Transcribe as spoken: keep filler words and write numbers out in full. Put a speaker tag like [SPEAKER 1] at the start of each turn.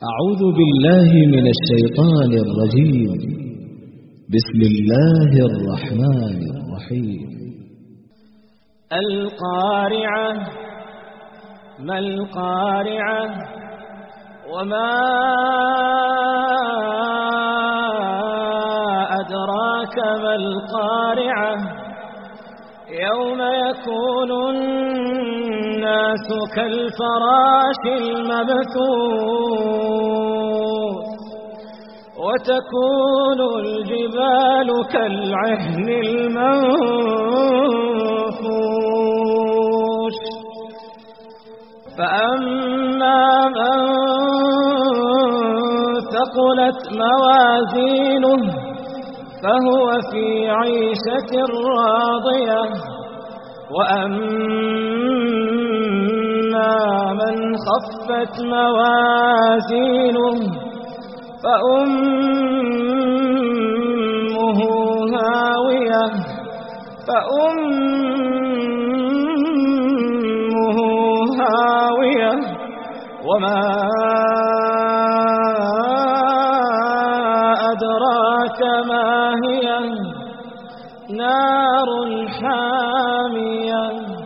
[SPEAKER 1] أعوذ بالله من الشيطان الرجيم. بسم الله الرحمن الرحيم.
[SPEAKER 2] القارعة. ما القارعة؟ وما أدراك ما القارعة؟ يوم يكون الناس كالفراش المبثوث وتكون الجبال كالعهن المنفوش. فأما من ثقلت موازينه فهو في عيشة راضية، وأما من خفت موازينه فأمه هاوية فأمه هاوية وما أدراك ما هي؟ نار حامية.